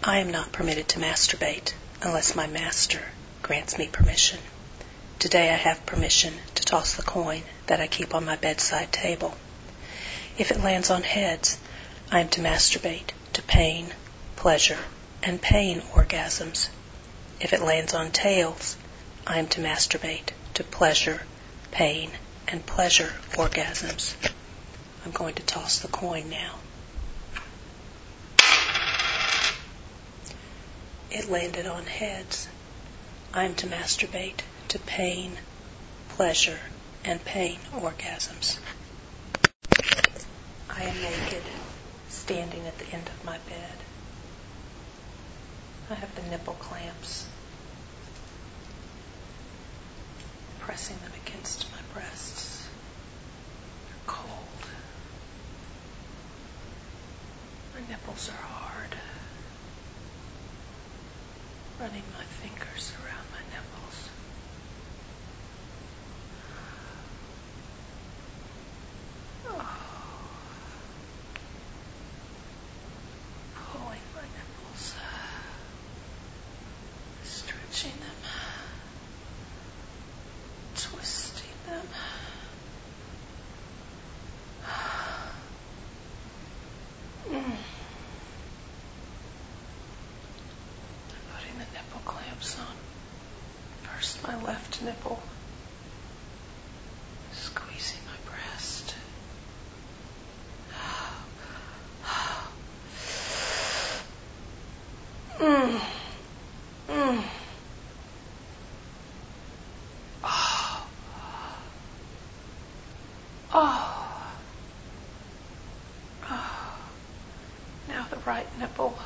I am not permitted to masturbate unless my master grants me permission. Today I have permission to toss the coin that I keep on my bedside table. If it lands on heads, I am to masturbate to pain, pleasure, and pain orgasms. If it lands on tails, I am to masturbate to pleasure, pain, and pleasure orgasms. I'm going to toss the coin now. It landed on heads. I am to masturbate to pain, pleasure, and pain orgasms. I am naked, standing at the end of my bed. I have the nipple clamps, pressing them against my breasts. They're cold. My nipples are hard. Running my fingers around my nipples. Pulling my nipples, stretching them, twisting them. Putting the nipple clamps on. First my left nipple, squeezing my breast. Now the right nipple.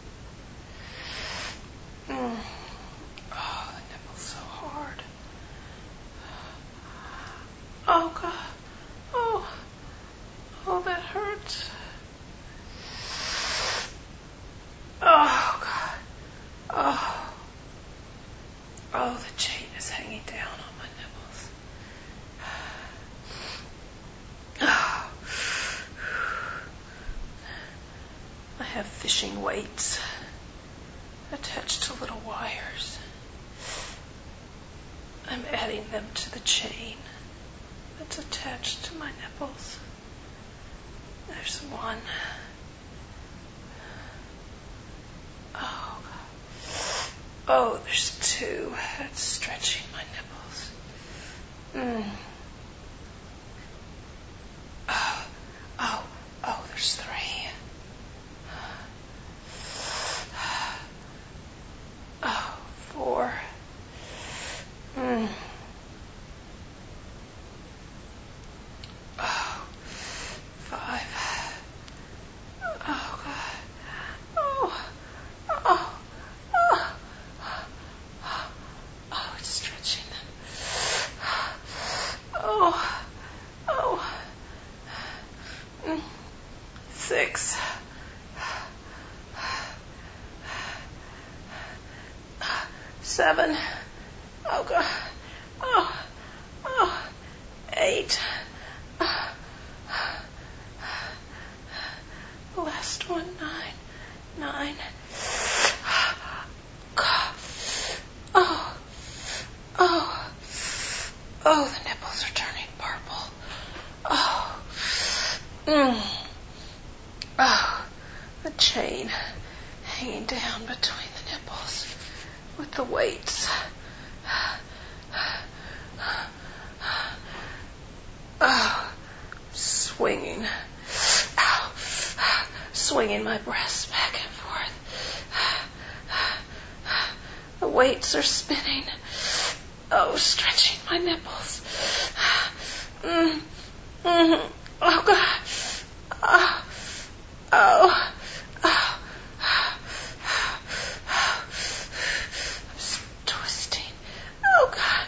The nipple's so hard. Oh, God. Oh, that hurts. Oh, God. Oh, the chain is hanging down on my nipples. I have fishing weights attached to little wires. I'm adding them to the chain that's attached to my nipples. There's one. Oh, there's two. That's stretching my nipples. Oh, there's three. Oh, four. Oh, five. Oh, God. Oh, it's stretching them. Six. Seven. Oh, God. Oh. 8. The last one. 9. Oh, the nipples are turning purple. The chain hanging down between the nipples with the weights. Swinging. Swinging my breasts back and forth. The weights are spinning. Oh, stretching my nipples. Oh, God. Oh. I'm twisting. Oh, God.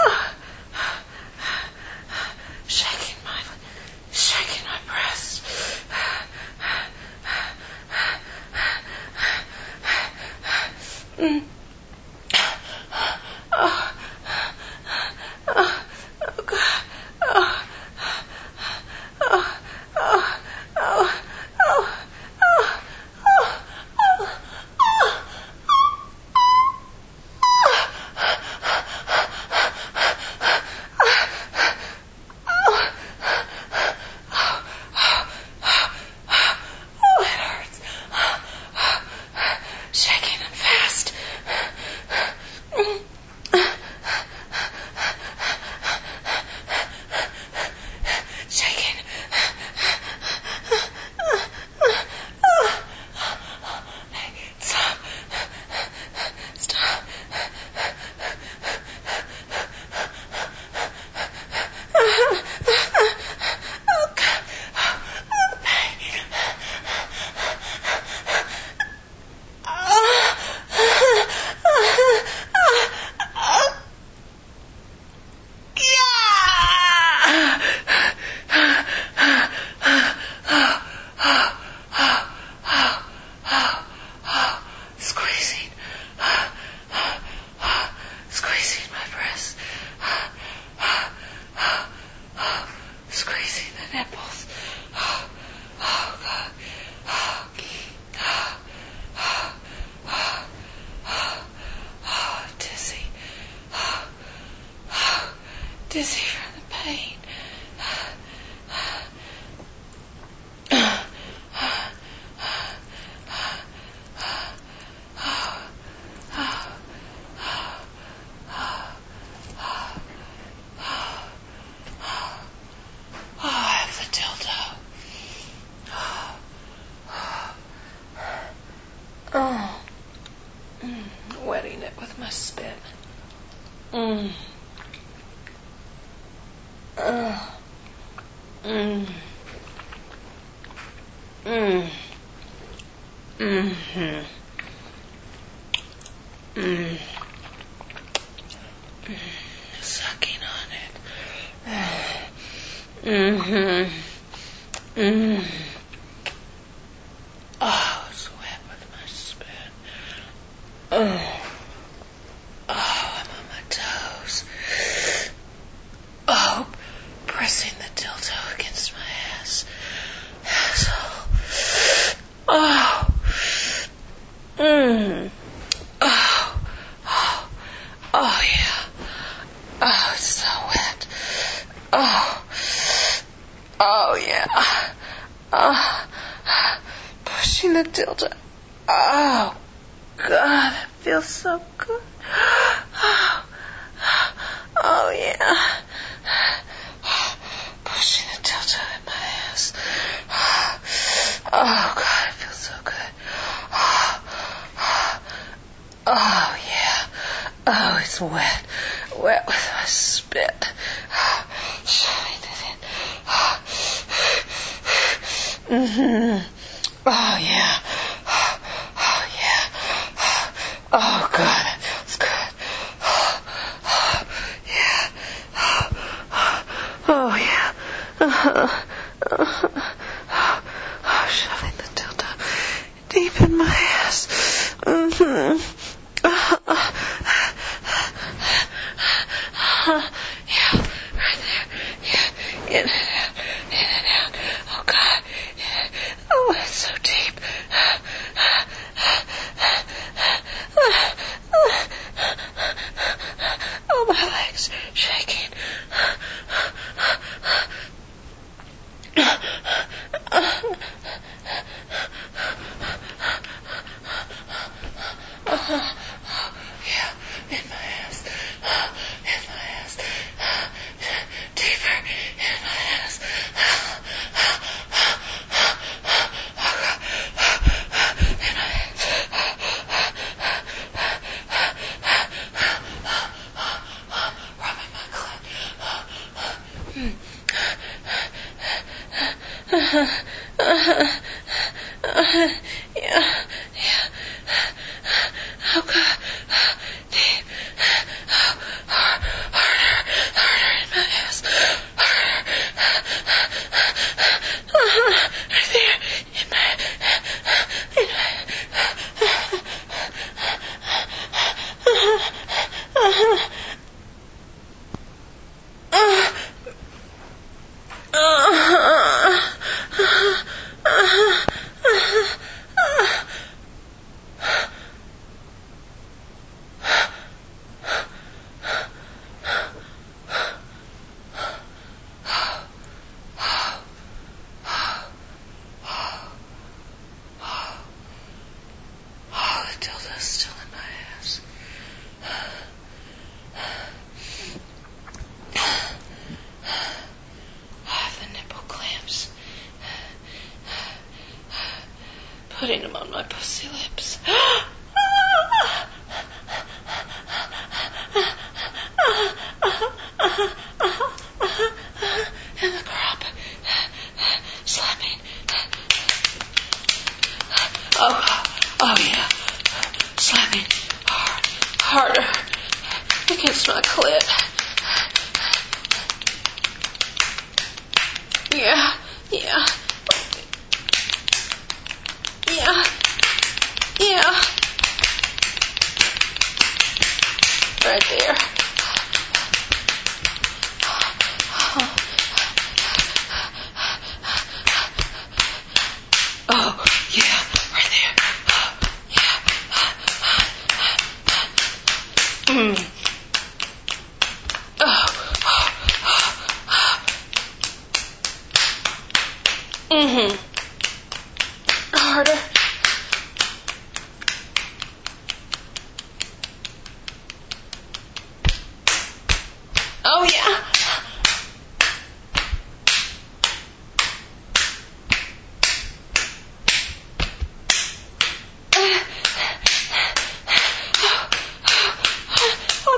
Shaking my breast. Mm. Mm. Mm. Mm-hmm. Mm. Sucking on it. Mm-hmm. Mm. Oh, it's wet with my spit. Oh. Oh, I'm on my toes. Oh, pressing the dildo against my ass. Asshole. Oh. Mm. Oh. Oh. Oh, yeah. Oh, it's so wet. Oh. Oh, yeah. Oh. Pushing the dildo. Oh, God, it feels so good. Oh. Oh, yeah. Pushing the dildo in my ass. Oh, God, it feels so good. Oh, yeah. Oh, it's wet. Wet with my spit. Shoving it in. Mm-hmm. Oh, yeah. Oh, yeah. Oh, God, it feels good. Yeah. Oh, yeah. Shoving the dildo deep in my ass. Mm-hmm. Yeah, right there. Yeah, in and out, in and out. Oh, God. Oh, it's so deep. Oh, my legs shaking. Yeah, in my ass. In my ass. Deeper in my ass. Rubbing my clit. Yeah, yeah. Oh, God. Deep. Harder in my ass. Right there. In my Oh, the dildo's still in my ass. The nipple clamps. Putting them on my pussy lips. And the crop. Slapping. Oh, yeah. Slapping harder against my clit. Yeah. Yeah. Right there. Oh, yeah, right there. Yeah. Mm-hmm. Harder. Oh, yeah. Oh,